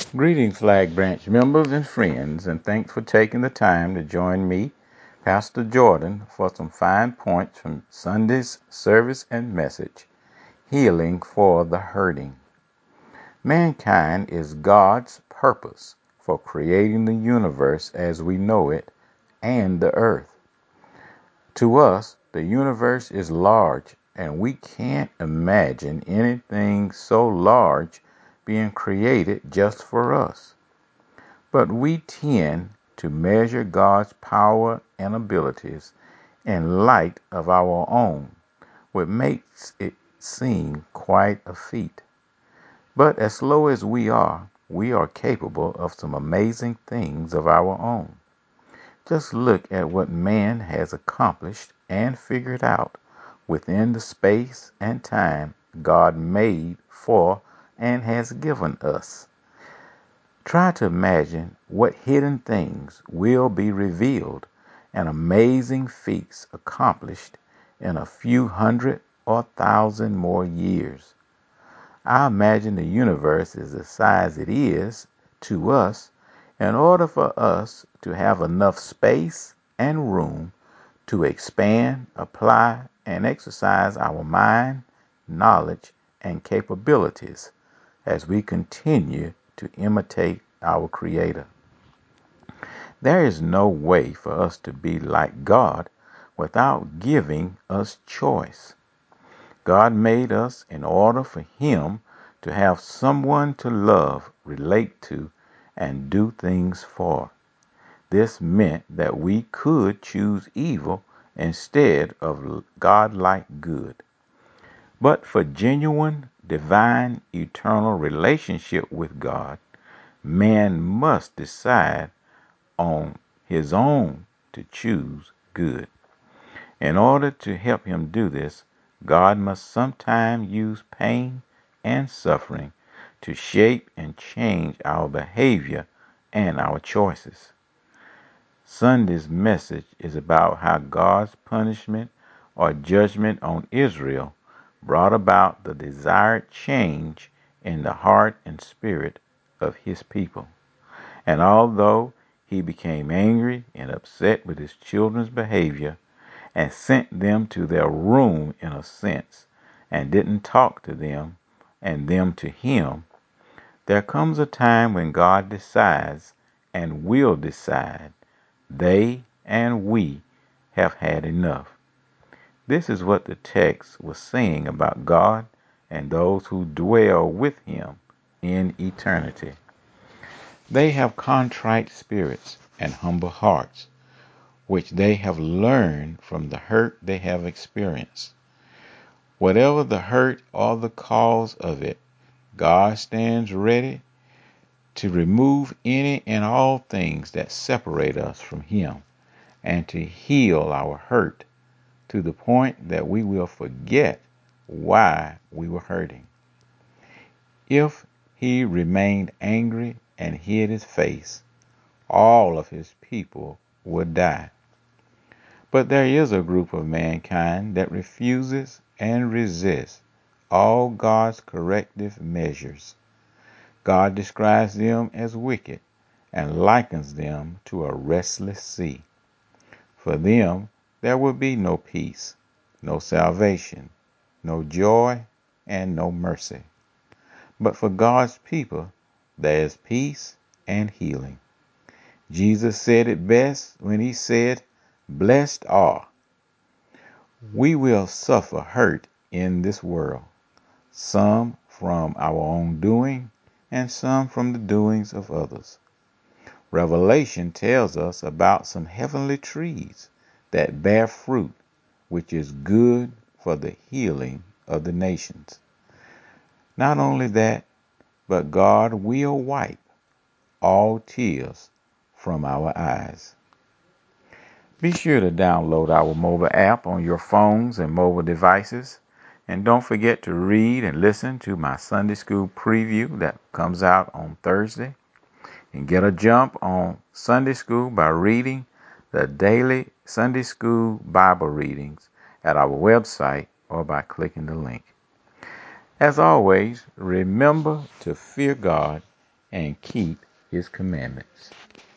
Greetings, Flag Branch members and friends, and thanks for taking the time to join me, Pastor Jordan, for some fine points from Sunday's service and message, Healing for the Hurting. Mankind is God's purpose for creating the universe as we know it and the earth. To us, the universe is large, and we can't imagine anything so large being created just for us. But we tend to measure God's power and abilities in light of our own, which makes it seem quite a feat. But as slow as we are capable of some amazing things of our own. Just look at what man has accomplished and figured out within the space and time God made for and has given us. Try to imagine what hidden things will be revealed and amazing feats accomplished in a few hundred or thousand more years. I imagine the universe is the size it is to us in order for us to have enough space and room to expand, apply, and exercise our mind, knowledge, and capabilities as we continue to imitate our Creator. There is no way for us to be like God without giving us choice. God made us in order for Him to have someone to love, relate to, and do things for. This meant that we could choose evil instead of God-like good. But for genuine, divine, eternal relationship with God, man must decide on his own to choose good. In order to help him do this, God must sometimes use pain and suffering to shape and change our behavior and our choices. Sunday's message is about how God's punishment or judgment on Israel brought about the desired change in the heart and spirit of his people. And although he became angry and upset with his children's behavior and sent them to their room in a sense and didn't talk to them and them to him, there comes a time when God decides and will decide they and we have had enough. This is what the text was saying about God and those who dwell with him in eternity. They have contrite spirits and humble hearts, which they have learned from the hurt they have experienced. Whatever the hurt or the cause of it, God stands ready to remove any and all things that separate us from him and to heal our hurt to the point that we will forget why we were hurting. If he remained angry and hid his face, all of his people would die. But there is a group of mankind that refuses and resists all God's corrective measures. God describes them as wicked and likens them to a restless sea. For them, there will be no peace, no salvation, no joy, and no mercy. But for God's people, there is peace and healing. Jesus said it best when he said, "Blessed are." We will suffer hurt in this world, some from our own doing and some from the doings of others. Revelation tells us about some heavenly trees that bear fruit, which is good for the healing of the nations. Not only that, but God will wipe all tears from our eyes. Be sure to download our mobile app on your phones and mobile devices. And don't forget to read and listen to my Sunday School preview that comes out on Thursday. And get a jump on Sunday School by reading the daily Sunday School Bible readings at our website or by clicking the link. As always, remember to fear God and keep his commandments.